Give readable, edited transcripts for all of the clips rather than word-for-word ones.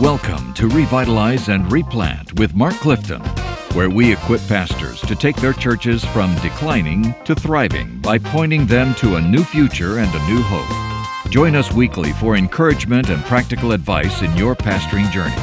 Welcome to Revitalize and Replant with Mark Clifton, where we equip pastors to take their churches from declining to thriving by pointing them to a new future and a new hope. Join us weekly for encouragement and practical advice in your pastoring journey.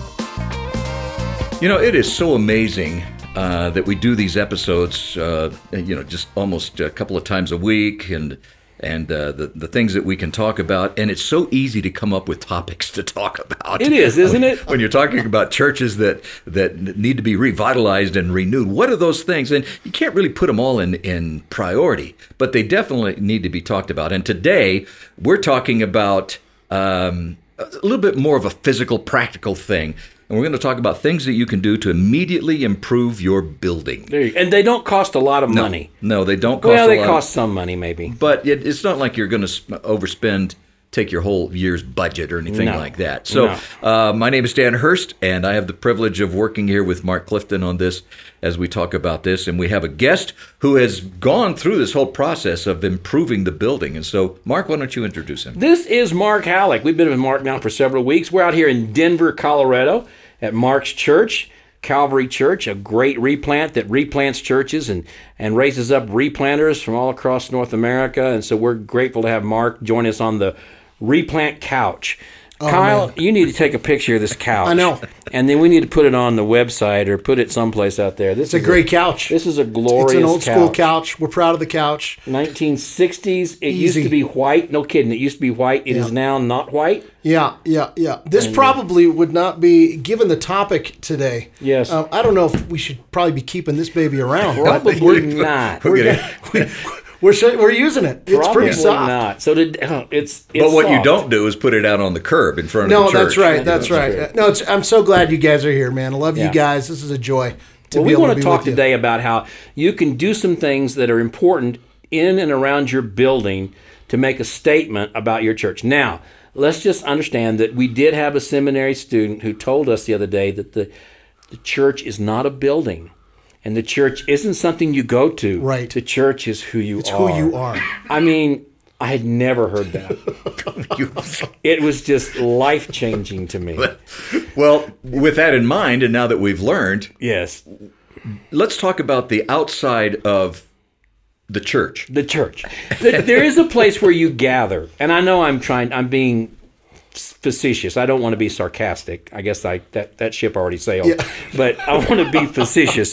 You know, it is so amazing that we do these episodes, just almost a couple of times a week, and the things that we can talk about, and it's so easy to come up with topics to talk about. It is, isn't it? When you're talking about churches that need to be revitalized and renewed, what are those things? And you can't really put them all in priority, but they definitely need to be talked about. And today, we're talking about a little bit more of a physical, practical thing. And we're going to talk about things that you can do to immediately improve your building. And they don't cost a lot of money. No, they don't cost a lot. Well, they cost some money, maybe. But it's not like you're going to overspend, take your whole year's budget or anything like that. So my name is Dan Hurst, and I have the privilege of working here with Mark Clifton on this as we talk about this. And we have a guest who has gone through this whole process of improving the building. And so, Mark, why don't you introduce him? This is Mark Halleck. We've been with Mark now for several weeks. We're out here in Denver, Colorado at Mark's church, Calvary Church, a great replant that replants churches and raises up replanters from all across North America. And so we're grateful to have Mark join us on the Replant Couch. Oh, Kyle, man. you need to take a picture of this couch. I know. And then we need to put it on the website or put it someplace out there. It's a great couch. This is a glorious couch. It's an old school couch. We're proud of the couch. 1960s. It used to be white. No kidding. It used to be white. It is now not white. Yeah. This probably would not be, given the topic today. Yes. I don't know if we should probably be keeping this baby around. Probably not. We're using it. It's Probably pretty soft. not. So it's But what you soft. don't do is put it out on the curb in front of the church. No, that's right. That's right. No, I'm so glad you guys are here, man. I love you guys. This is a joy to be able to be with you. We want to talk today about how you can do some things that are important in and around your building to make a statement about your church. Now, let's just understand that we did have a seminary student who told us the other day that the church is not a building. And the church isn't something you go to. Right. The church is who you are. It's who you are. I mean, I had never heard that. It was just life-changing to me. Well, with that in mind, and now that we've learned, Yes. let's talk about the outside of the church. The church. There is a place where you gather. And I know I'm being facetious. I don't want to be sarcastic. I guess that ship already sailed. Yeah. But I want to be facetious.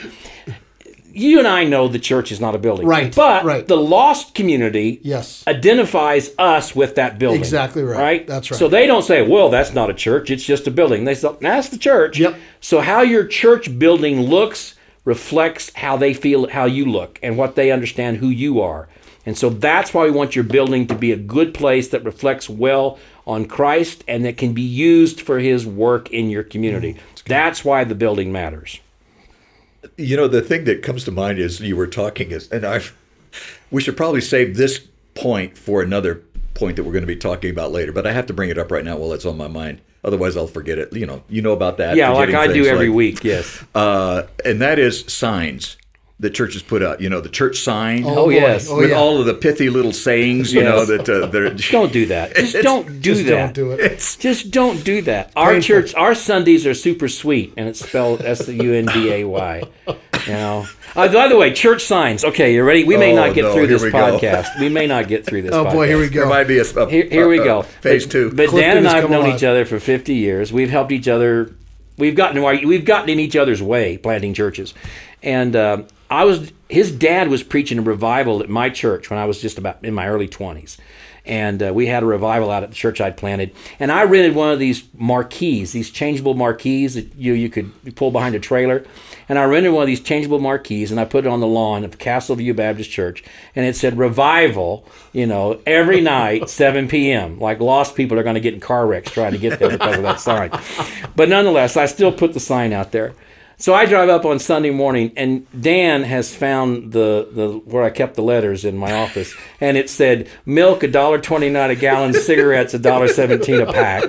You and I know the church is not a building. Right, But right. the lost community identifies us with that building. Exactly right. Right? That's right. So they don't say, well, that's not a church. It's just a building. They say, that's the church. Yep. So how your church building looks reflects how they feel, how you look, and what they understand who you are. And so that's why we want your building to be a good place that reflects well on Christ and that can be used for his work in your community. That's why the building matters. You know, the thing that comes to mind is you were talking is, we should probably save this point for another point that we're going to be talking about later, but I have to bring it up right now while it's on my mind. Otherwise, I'll forget it. You know about that. Yeah, like I do every week, yes. And that is signs that churches put out. You know, the church sign. Oh yes. With all of the pithy little sayings, you know, that they're... Don't do that. Just don't do that. Don't do it. Just don't do that. Our church, our Sundays are super sweet, and it's spelled S-U-N-D-A-Y. You know. By the way, church signs. Okay, you ready? We may not get through this podcast. We may not get through this podcast. Oh, boy, here we go. There might be Here we go. Phase two. But Clifton Dan and has I have come known alive. each other for 50 years. We've helped each other. We've gotten in each other's way planting churches. And his dad was preaching a revival at my church when I was just about in my early 20s. And we had a revival out at the church I'd planted. And I rented one of these marquees, these changeable marquees that you could pull behind a trailer. And I rented one of these changeable marquees, and I put it on the lawn of Castle View Baptist Church. And it said, revival, every night, 7 p.m. Like lost people are going to get in car wrecks trying to get there because of that sign. But nonetheless, I still put the sign out there. So I drive up on Sunday morning, and Dan has found the where I kept the letters in my office, and it said, milk $1.29 a gallon, cigarettes $1.17 a pack.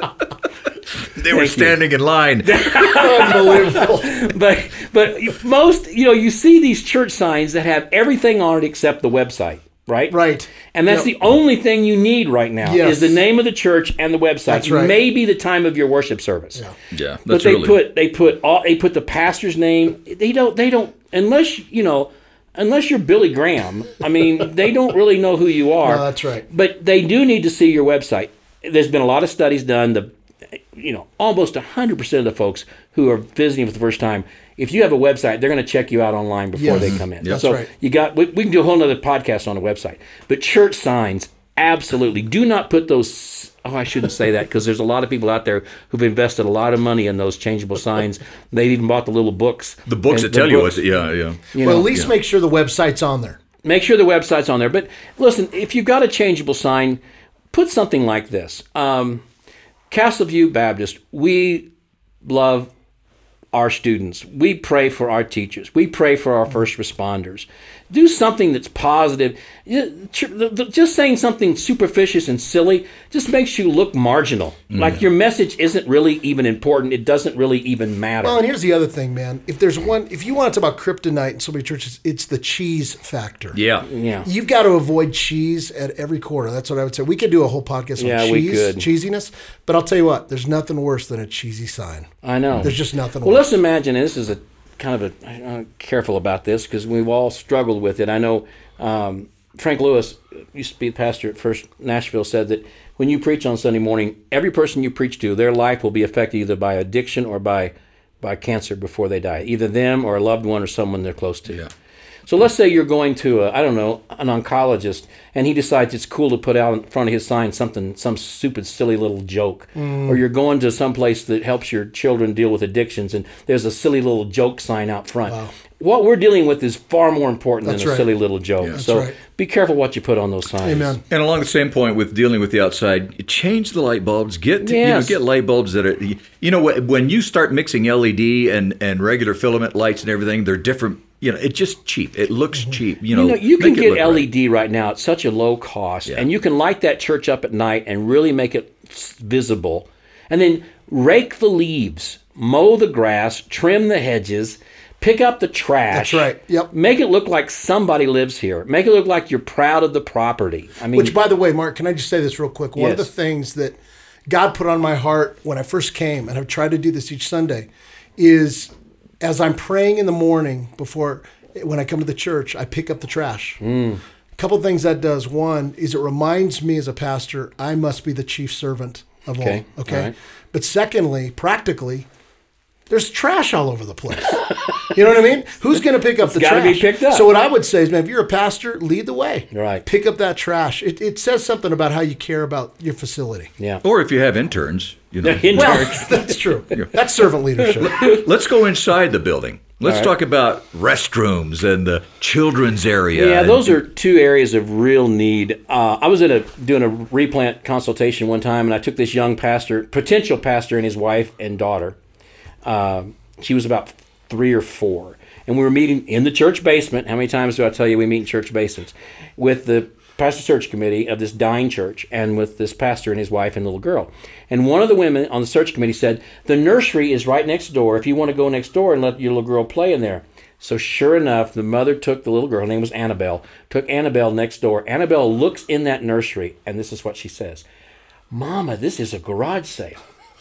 They were standing in line. Unbelievable. But most, you see these church signs that have everything on it except the website. right? Right. And that's the only thing you need right now is the name of the church and the website. That's right. Maybe the time of your worship service. Yeah, but they put the pastor's name. They don't unless you're Billy Graham. I mean, they don't really know who you are. No, that's right. But they do need to see your website. There's been a lot of studies done. Almost 100% of the folks who are visiting for the first time, if you have a website, they're going to check you out online before they come in. That's so right. we can do a whole other podcast on the website. But church signs, absolutely. Do not put those. I shouldn't say that because there's a lot of people out there who've invested a lot of money in those changeable signs. They've even bought the little books. The books that tell you what. Yeah. Well, at least make sure the website's on there. Make sure the website's on there. But listen, if you've got a changeable sign, put something like this. Castle View Baptist, we love our students. We pray for our teachers. We pray for our first responders. Do something that's positive. Just saying something superficial and silly just makes you look marginal. Like your message isn't really even important. It doesn't really even matter. Well, and here's the other thing, man. If you want to talk about kryptonite in so many churches, it's the cheese factor. Yeah. You've got to avoid cheese at every corner. That's what I would say. We could do a whole podcast on cheesiness. But I'll tell you what, there's nothing worse than a cheesy sign. I know. There's just nothing worse. Well, let's imagine this is I'm careful about this because we've all struggled with it. I know Frank Lewis used to be the pastor at First Nashville, said that when you preach on Sunday morning, every person you preach to, their life will be affected either by addiction or by cancer before they die, either them or a loved one or someone they're close to. Yeah. So let's say you're going to an oncologist, and he decides it's cool to put out in front of his sign some stupid, silly little joke. Or you're going to some place that helps your children deal with addictions, and there's a silly little joke sign out front. Wow. What we're dealing with is far more important than a right. silly little joke. That's so right. be careful what you put on those signs. Amen. And along the same point with dealing with the outside, change the light bulbs. Get light bulbs that are when you start mixing LED and regular filament lights and everything, they're different. It's just cheap. It looks cheap. You can get LED right. right now at such a low cost, and you can light that church up at night and really make it visible. And then rake the leaves, mow the grass, trim the hedges, pick up the trash. That's right. Yep. Make it look like somebody lives here. Make it look like you're proud of the property. Which, by the way, Mark, can I just say this real quick? One of the things that God put on my heart when I first came, and I've tried to do this each Sunday, is as I'm praying in the morning when I come to the church, I pick up the trash. A couple of things that does. One is it reminds me as a pastor, I must be the chief servant of all. Okay. All right. But secondly, practically, there's trash all over the place. You know what I mean? Who's going to pick up the trash? It's got to be picked up. So what I would say is, man, if you're a pastor, lead the way. Right. Pick up that trash. It says something about how you care about your facility. Yeah. Or if you have interns, Well, that's true. That's servant leadership. Let's go inside the building. Let's talk about restrooms and the children's area. Yeah, those are two areas of real need. I was doing a replant consultation one time, and I took this young potential pastor, and his wife and daughter. She was about 3 or 4, and we were meeting in the church basement. How many times do I tell you we meet in church basements? With the pastor search committee of this dying church, and with this pastor and his wife and little girl. And one of the women on the search committee said, the nursery is right next door if you want to go next door and let your little girl play in there. So sure enough, the mother took the little girl, her name was Annabelle, took Annabelle next door. Annabelle looks in that nursery, and this is what she says. Mama, this is a garage sale.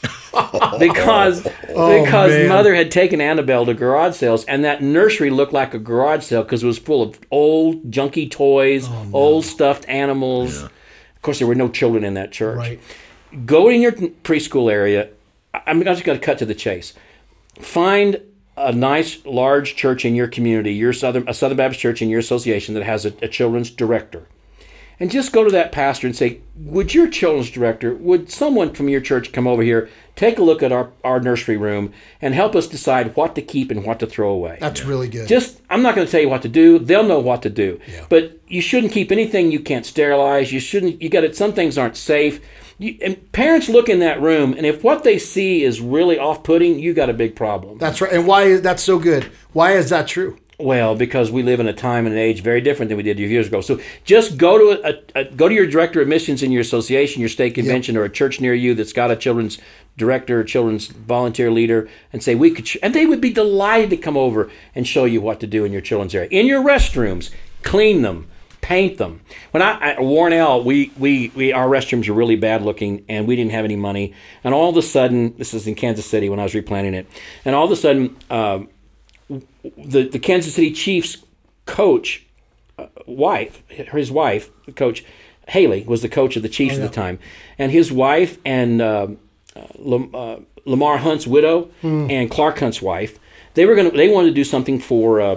because mother had taken Annabelle to garage sales, and that nursery looked like a garage sale because it was full of old junky toys, old stuffed animals. Yeah. Of course, there were no children in that church. Right. Go in your preschool area. I'm just going to cut to the chase. Find a nice, large church in your community, a Southern Baptist church in your association that has a children's director. And just go to that pastor and say, would someone from your church come over here, take a look at our nursery room, and help us decide what to keep and what to throw away? That's really good. I'm not going to tell you what to do. They'll know what to do. Yeah. But you shouldn't keep anything you can't sterilize. Some things aren't safe. And parents look in that room, and if what they see is really off-putting, you got a big problem. That's right. And why is that so good? Why is that true? Well, because we live in a time and an age very different than we did years ago. So just go to your director of missions in your association, your state convention, or a church near you that's got a children's director or children's volunteer leader, and say and they would be delighted to come over and show you what to do in your children's area. In your restrooms, clean them, paint them. When at Warnell, we our restrooms were really bad looking, and we didn't have any money. And all of a sudden, this is in Kansas City when I was replanting it, and all of a sudden, the Kansas City Chiefs coach his wife, the coach Haley, was the coach of the Chiefs at the time, and his wife and Lamar Hunt's widow and Clark Hunt's wife, they wanted to do something for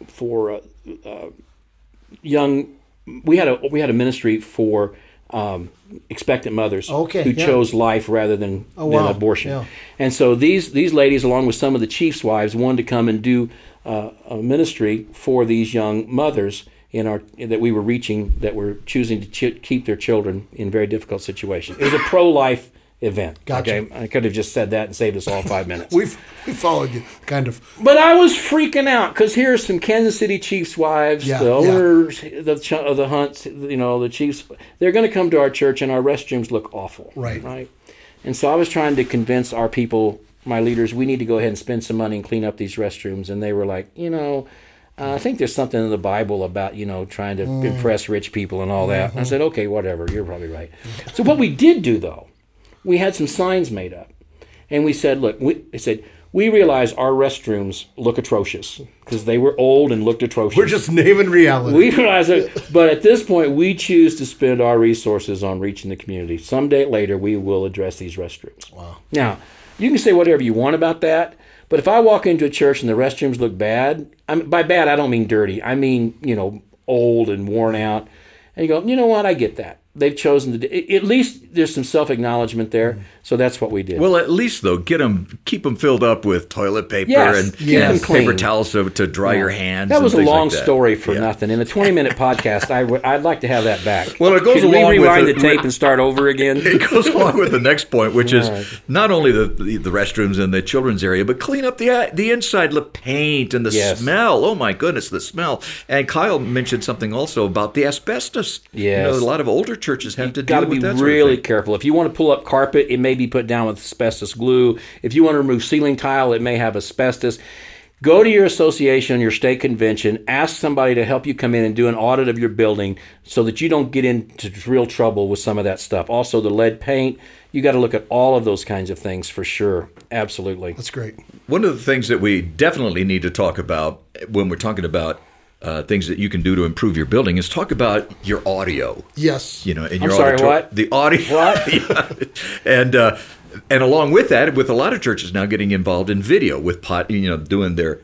young. We had a ministry for expectant mothers who chose life rather than abortion. Yeah. And so these ladies, along with some of the chiefs' wives, wanted to come and do a ministry for these young mothers that we were reaching, that were choosing to keep their children in very difficult situations. It was a pro-life event. Gotcha. Okay? I could have just said that and saved us all 5 minutes. We followed you, kind of. But I was freaking out because here's some Kansas City Chiefs wives, the owners, the Hunts, the Chiefs. They're going to come to our church, and our restrooms look awful. Right. And so I was trying to convince our people, my leaders, we need to go ahead and spend some money and clean up these restrooms. And they were like, I think there's something in the Bible about, trying to impress rich people and all that. And I said, okay, whatever. You're probably right. So what we did do, though, we had some signs made up. And we said, look, we realize our restrooms look atrocious because they were old and looked atrocious. We're just naming reality. We realize that, but at this point, we choose to spend our resources on reaching the community. Someday later, we will address these restrooms. Wow. Now, you can say whatever you want about that, but if I walk into a church and the restrooms look bad, by bad, I don't mean dirty. I mean, old and worn out. And you go, you know what? I get that. They've chosen to. At least there's some self-acknowledgement there, so that's what we did. Well, at least though, keep them filled up with toilet paper and paper towels to dry your hands. That was and a long like that. story for nothing. In a 20-minute podcast, I'd like to have that back. Well, it goes along. Can we rewind with the tape and start over again? It goes along with the next point, which is not only the restrooms in the children's area, but clean up the inside, the paint and the smell. Oh my goodness, the smell. And Kyle mentioned something also about the asbestos. Yes, a lot of older churches have to deal with that. Got to be really careful. If you want to pull up carpet, it may be put down with asbestos glue. If you want to remove ceiling tile, it may have asbestos. Go to your association, your state convention, ask somebody to help you come in and do an audit of your building so that you don't get into real trouble with some of that stuff. Also, the lead paint, you got to look at all of those kinds of things for sure. Absolutely. That's great. One of the things that we definitely need to talk about when we're talking about things that you can do to improve your building is talk about your audio. Yes. In your I'm sorry, what? The audio. What? And along with that, with a lot of churches now getting involved in video with doing their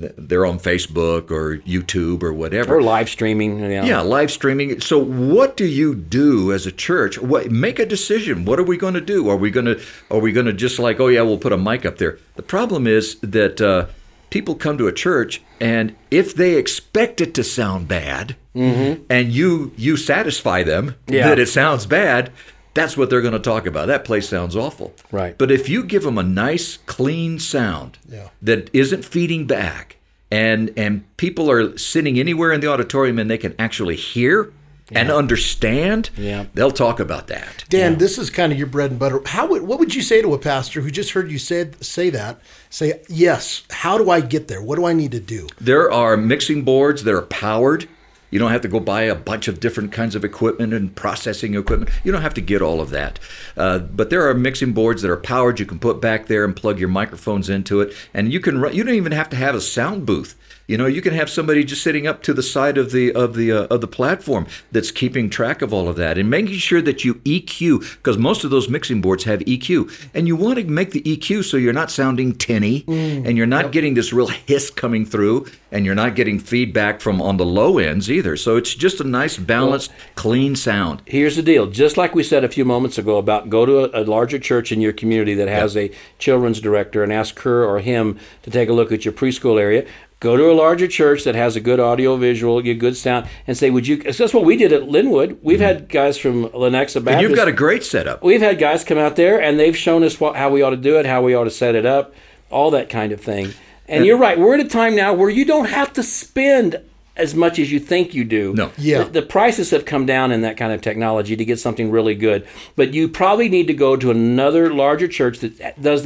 on Facebook or YouTube or whatever. Or live streaming. Yeah, live streaming. So what do you do as a church? Make a decision. What are we going to do? Are we going to just like, oh yeah, we'll put a mic up there? The problem is that people come to a church, and if they expect it to sound bad, and you satisfy them that it sounds bad, that's what they're going to talk about. That place sounds awful. Right. But if you give them a nice, clean sound that isn't feeding back, and people are sitting anywhere in the auditorium and they can actually hear and understand, they'll talk about that. Dan, this is kind of your bread and butter. What would you say to a pastor who just heard you say that? Say, yes, how do I get there? What do I need to do? There are mixing boards that are powered. You don't have to go buy a bunch of different kinds of equipment and processing equipment. You don't have to get all of that. But there are mixing boards that are powered. You can put back there and plug your microphones into it. And you don't even have to have a sound booth. You can have somebody just sitting up to the side of the platform that's keeping track of all of that and making sure that you EQ, because most of those mixing boards have EQ, and you want to make the EQ so you're not sounding tinny and you're not getting this real hiss coming through, and you're not getting feedback from on the low ends either. So it's just a nice, balanced, clean sound. Here's the deal. Just like we said a few moments ago about go to a larger church in your community that has a children's director and ask her or him to take a look at your preschool area. Go to a larger church that has a good audio visual, get good sound, and say, would you... That's what we did at Linwood. We've had guys from Lenexa Baptist. And you've got a great setup. We've had guys come out there, and they've shown us how we ought to do it, how we ought to set it up, all that kind of thing. And you're right. We're at a time now where you don't have to spend as much as you think you do. No. Yeah. The prices have come down in that kind of technology to get something really good. But you probably need to go to another larger church that does this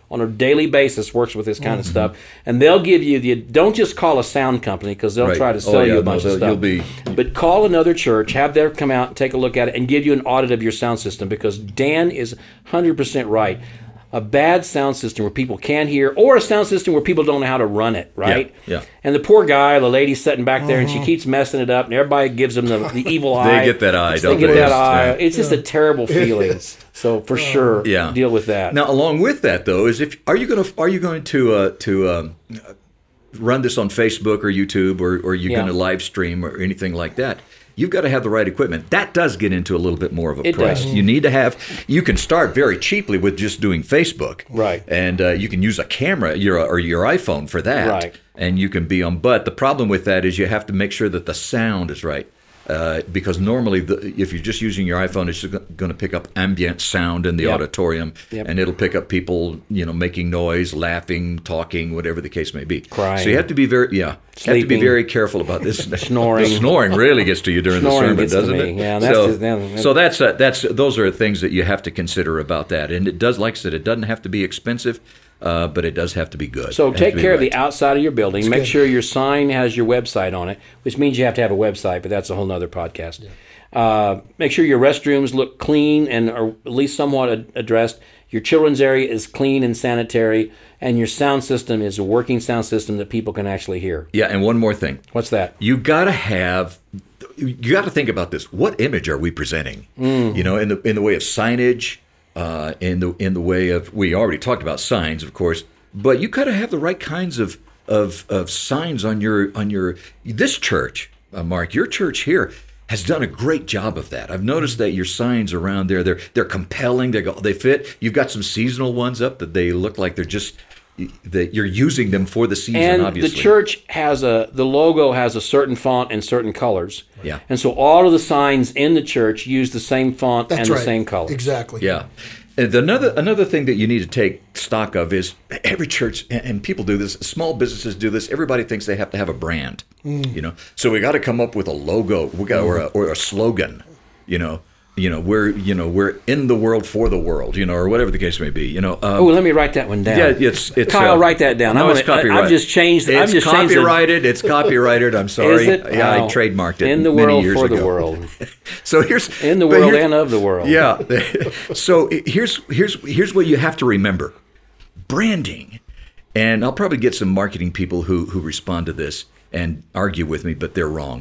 on a daily basis works with this kind of stuff, and they'll give you don't just call a sound company because they'll try to sell you a bunch of stuff. But call another church, have them come out and take a look at it, and give you an audit of your sound system, because Dan is 100% right. A bad sound system where people can't hear, or a sound system where people don't know how to run it, right? Yeah. And the poor guy, the lady's sitting back there, and she keeps messing it up, and everybody gives them the evil eye. They get that eye, don't they? They get that eye. It's just a terrible feeling. So for sure, deal with that. Now, along with that, though, is are you going to run this on Facebook or YouTube, or you're going to live stream or anything like that? You've got to have the right equipment. That does get into a little bit more of a price. You need to have. You can start very cheaply with just doing Facebook, right? And you can use a camera, your iPhone for that, right? And you can be on. But the problem with that is you have to make sure that the sound is right. Because normally, if you're just using your iPhone, it's going to pick up ambient sound in the auditorium, and it'll pick up people, making noise, laughing, talking, whatever the case may be. Crying. So you have to be very careful about this. Snoring. The snoring really gets to you during the sermon, doesn't it? Yeah, that's those are things that you have to consider about that. And it does, like I said, it doesn't have to be expensive. But it does have to be good. So take care of the outside of your building. Make sure your sign has your website on it, which means you have to have a website, but that's a whole nother podcast. Yeah. Make sure your restrooms look clean and are at least somewhat addressed. Your children's area is clean and sanitary, and your sound system is a working sound system that people can actually hear. Yeah, and one more thing. What's that? You got to think about this. What image are we presenting? In the way of signage. In the way of, we already talked about signs, of course, but you got to have the right kinds of signs on your this church, Mark. Your church here has done a great job of that. I've noticed that your signs around there, they're compelling. They fit. You've got some seasonal ones up that they look like they're just that you're using them for the season. And obviously, the church has the logo has a certain font and certain colors. Yeah. And so all of the signs in the church use the same font That's and right. the same colors. Exactly. Yeah. And another thing that you need to take stock of is every church, and people do this, small businesses do this, everybody thinks they have to have a brand, So we got to come up with a logo, or a slogan, we're in the world for the world, or whatever the case may be, let me write that one down. Yeah, it's Kyle, write that down. No, it's copyrighted. I've just changed. It's copyrighted. It's copyrighted. I'm sorry. Is it? Yeah, I trademarked it in the many world years for ago. the world. So here's in the world and of the world. Yeah. So here's what you have to remember: branding. And I'll probably get some marketing people who respond to this and argue with me, but they're wrong.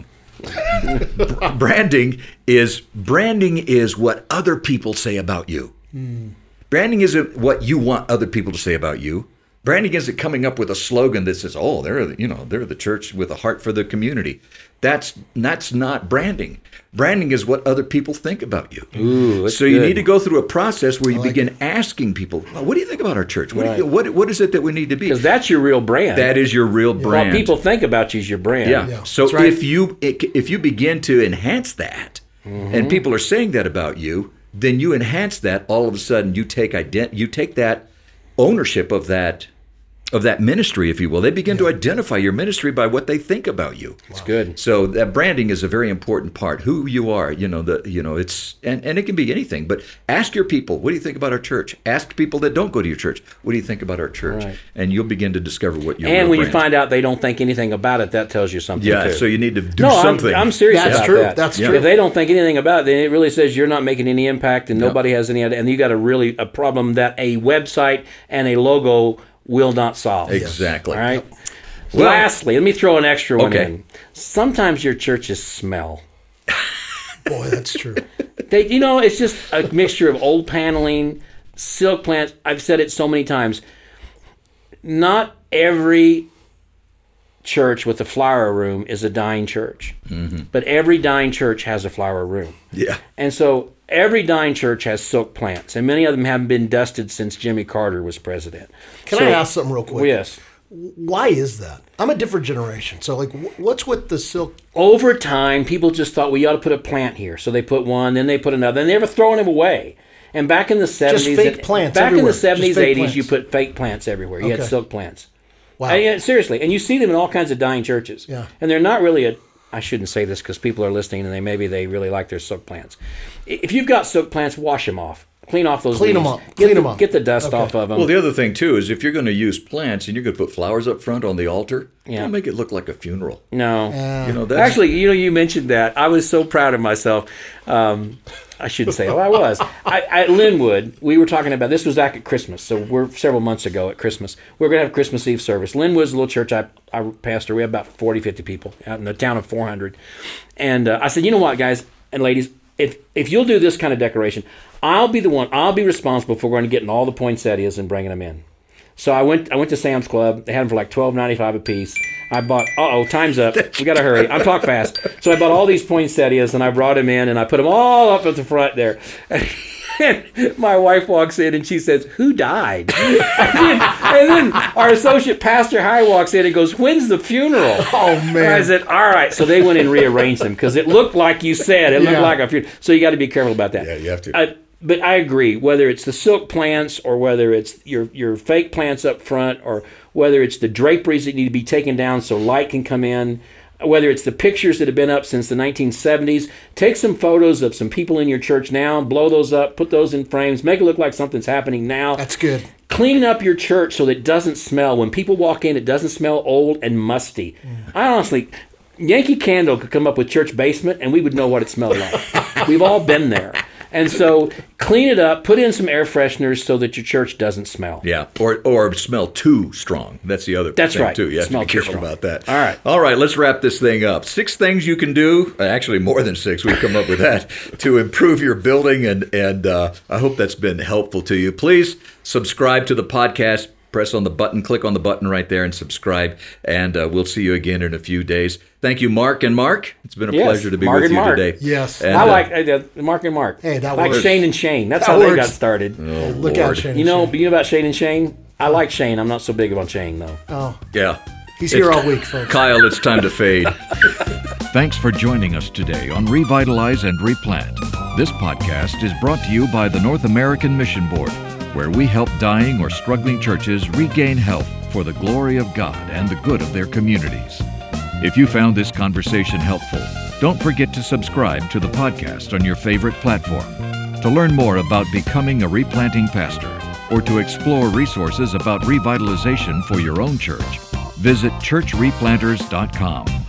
Branding is what other people say about you. Branding isn't what you want other people to say about you. Branding isn't coming up with a slogan that says, "Oh, they're the church with a heart for the community." That's not branding. Branding is what other people think about you. Ooh, so you need to go through a process where you begin asking people, "What do you think about our church? What is it that we need to be?" Because that's your real brand. That is your real brand. What people think about you is your brand. Yeah. So right. if you begin to enhance that, and people are saying that about you, then you enhance that. All of a sudden, you take that ownership of that ministry, if you will. They begin to identify your ministry by what they think about you. That's good. So that branding is a very important part. Who you are, it's and it can be anything. But ask your people, what do you think about our church? Ask people that don't go to your church, what do you think about our church? Right. And you'll begin to discover what your and when brand you find out they don't think anything about it, that tells you something. Yeah. too. So you need to do something. I'm serious That's about true. that. That's If true. they don't think anything about it, then it really says you're not making any impact, and nobody has any idea. And you got a problem that a website and a logo will not solve. Exactly. All right. Well, lastly, let me throw an extra one okay. in. Sometimes your churches smell. Boy, that's true. It's just a mixture of old paneling, silk plants. I've said it so many times. Not every church with a flower room is a dying church, but every dying church has a flower room. Yeah. And so every dying church has silk plants, and many of them haven't been dusted since Jimmy Carter was president. Can I ask something real quick? Yes. Why is that? I'm a different generation. So, what's with the silk? Over time, people just thought, well, you ought to put a plant here. So they put one, then they put another, and they were throwing them away. And back in the 70s, Just fake plants back everywhere. in the 70s, Just fake 80s, plants. you put fake plants everywhere. You had silk plants. Wow. Seriously. And you see them in all kinds of dying churches. Yeah. And they're not really I shouldn't say this because people are listening and maybe they really like their silk plants. If you've got silk plants, wash them off. Clean off those Clean leaves. them up. Clean them up. Get the dust off of them. Well, the other thing too is if you're going to use plants and you're going to put flowers up front on the altar, don't make it look like a funeral. No. That's, actually, you mentioned that. I was so proud of myself. I shouldn't say, I was. At Linwood, we were talking about, this was back at Christmas, so we're several months ago at Christmas. We're going to have Christmas Eve service. Linwood's a little church I pastor. We have about 40, 50 people out in the town of 400. And I said, you know what, guys and ladies, if you'll do this kind of decoration, I'll be responsible for going to getting all the poinsettias and bringing them in. So I went to Sam's Club. They had them for like $12.95 a piece. I bought, time's up. We got to hurry. I'm talking fast. So I bought all these poinsettias and I brought them in and I put them all up at the front there. And my wife walks in and she says, "Who died?" And then our associate pastor High walks in and goes, "When's the funeral?" Oh, man. And I said, "All right." So they went and rearranged them because it looked like you said. It looked like a funeral. So you got to be careful about that. Yeah, you have to. But I agree, whether it's the silk plants or whether it's your fake plants up front or whether it's the draperies that need to be taken down so light can come in, whether it's the pictures that have been up since the 1970s, take some photos of some people in your church now, blow those up, put those in frames, make it look like something's happening now. That's good. Clean up your church so that it doesn't smell. When people walk in, it doesn't smell old and musty. I honestly, Yankee Candle could come up with church basement and we would know what it smelled like. We've all been there. And so clean it up, put in some air fresheners so that your church doesn't smell. Yeah, or smell too strong. That's the other thing right. too. You have Smell to be too careful strong. about that. All right, let's wrap this thing up. 6 things you can do, actually more than 6, we've come up with that, to improve your building, and I hope that's been helpful to you. Please subscribe to the podcast. Press on the button, click on the button right there and subscribe, and we'll see you again in a few days. Thank you, Mark and Mark. It's been a pleasure to be with you today. Yes. And, I like Mark and Mark. Hey, that like works. Shane and Shane. That's That how works. they got started. Oh, Look Lord. out, Shane. You know about Shane and Shane? I like Shane. I'm not so big on Shane, though. Oh, Yeah. he's here all week, folks. Kyle, it's time to fade. Thanks for joining us today on Revitalize and Replant. This podcast is brought to you by the North American Mission Board, where we help dying or struggling churches regain health for the glory of God and the good of their communities. If you found this conversation helpful, don't forget to subscribe to the podcast on your favorite platform. To learn more about becoming a replanting pastor or to explore resources about revitalization for your own church, visit churchreplanters.com.